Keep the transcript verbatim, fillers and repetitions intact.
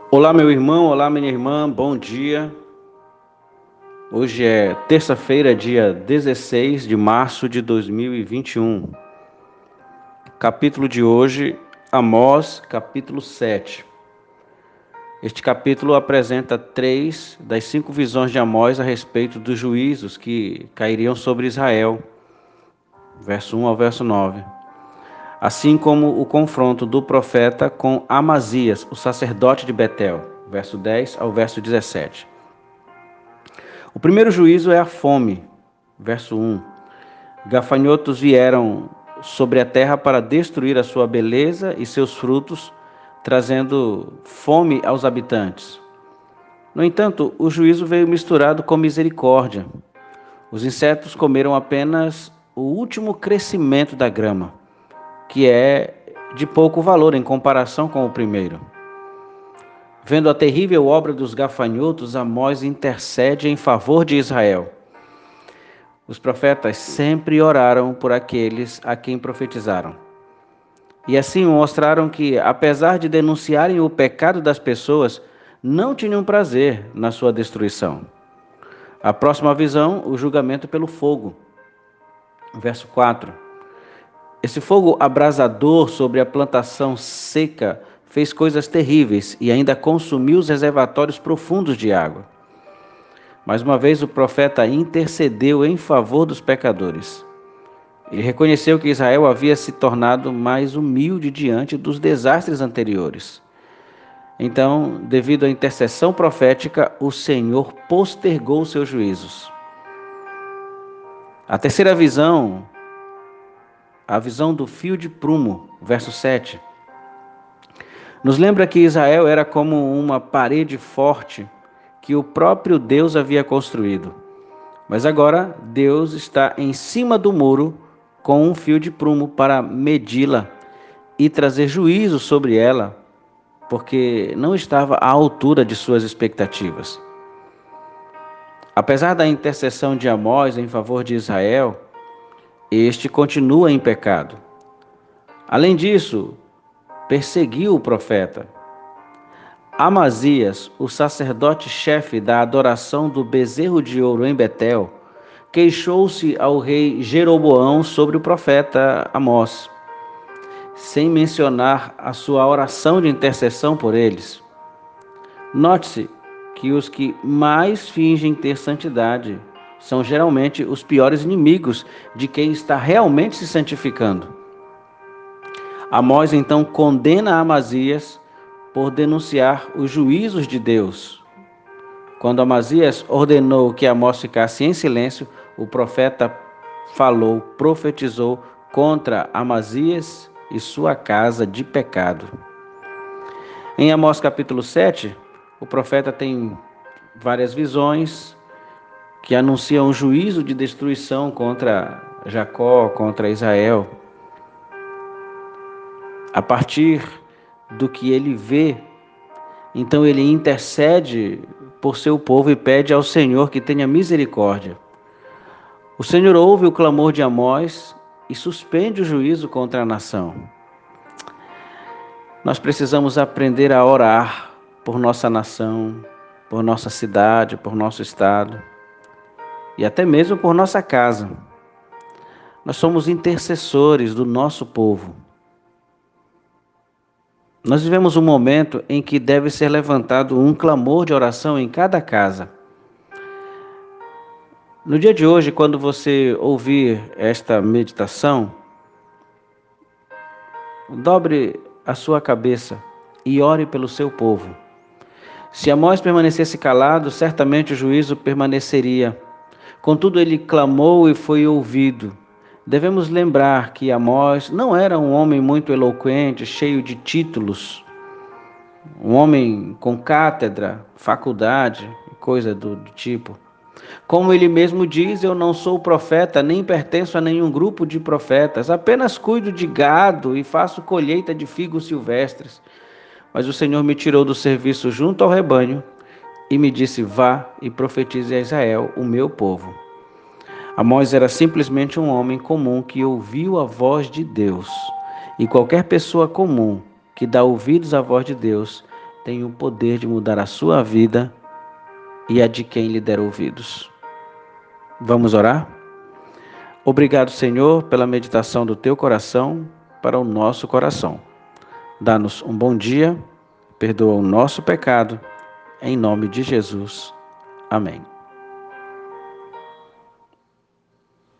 Olá, meu irmão, olá, minha irmã, bom dia. Hoje é terça-feira, dia dezesseis de março de dois mil e vinte e um. Capítulo de hoje, Amós, capítulo sete. Este capítulo apresenta três das cinco visões de Amós a respeito dos juízos que cairiam sobre Israel, verso um ao verso nove. Assim como o confronto do profeta com Amazias, o sacerdote de Betel, verso dez ao verso dezessete. O primeiro juízo é a fome, verso um. Gafanhotos vieram sobre a terra para destruir a sua beleza e seus frutos, trazendo fome aos habitantes. No entanto, o juízo veio misturado com misericórdia. Os insetos comeram apenas o último crescimento da grama, que é de pouco valor em comparação com o primeiro. Vendo a terrível obra dos gafanhotos, Amós intercede em favor de Israel. Os profetas sempre oraram por aqueles a quem profetizaram. E assim mostraram que, apesar de denunciarem o pecado das pessoas, não tinham prazer na sua destruição. A próxima visão, o julgamento pelo fogo. Verso quatro. Esse fogo abrasador sobre a plantação seca fez coisas terríveis e ainda consumiu os reservatórios profundos de água. Mais uma vez o profeta intercedeu em favor dos pecadores. Ele reconheceu que Israel havia se tornado mais humilde diante dos desastres anteriores. Então, devido à intercessão profética, o Senhor postergou seus juízos. A terceira visão, a visão do fio de prumo, verso sete, nos lembra que Israel era como uma parede forte que o próprio Deus havia construído. Mas agora Deus está em cima do muro com um fio de prumo para medi-la e trazer juízo sobre ela, porque não estava à altura de suas expectativas. Apesar da intercessão de Amós em favor de Israel, este continua em pecado. Além disso, perseguiu o profeta. Amazias, o sacerdote-chefe da adoração do bezerro de ouro em Betel, queixou-se ao rei Jeroboão sobre o profeta Amós, sem mencionar a sua oração de intercessão por eles. Note-se que os que mais fingem ter santidade são geralmente os piores inimigos de quem está realmente se santificando. Amós então condena Amazias por denunciar os juízos de Deus. Quando Amazias ordenou que Amós ficasse em silêncio, o profeta falou, profetizou contra Amazias e sua casa de pecado. Em Amós capítulo sete, o profeta tem várias visões que anunciam um juízo de destruição contra Jacó, contra Israel. A partir do que ele vê, então ele intercede por seu povo e pede ao Senhor que tenha misericórdia. O Senhor ouve o clamor de Amós e suspende o juízo contra a nação. Nós precisamos aprender a orar por nossa nação, por nossa cidade, por nosso estado e até mesmo por nossa casa. Nós somos intercessores do nosso povo. Nós vivemos um momento em que deve ser levantado um clamor de oração em cada casa. No dia de hoje, quando você ouvir esta meditação, dobre a sua cabeça e ore pelo seu povo. Se Amós permanecesse calado, certamente o juízo permaneceria. Contudo, ele clamou e foi ouvido. Devemos lembrar que Amós não era um homem muito eloquente, cheio de títulos, um homem com cátedra, faculdade, coisa do, do tipo. Como ele mesmo diz, eu não sou profeta, nem pertenço a nenhum grupo de profetas, apenas cuido de gado e faço colheita de figos silvestres. Mas o Senhor me tirou do serviço junto ao rebanho e me disse, vá e profetize a Israel, o meu povo. Amós era simplesmente um homem comum que ouviu a voz de Deus. E qualquer pessoa comum que dá ouvidos à voz de Deus tem o poder de mudar a sua vida e a de quem lhe der ouvidos. Vamos orar? Obrigado, Senhor, pela meditação do teu coração para o nosso coração. Dá-nos um bom dia, perdoa o nosso pecado, em nome de Jesus. Amém.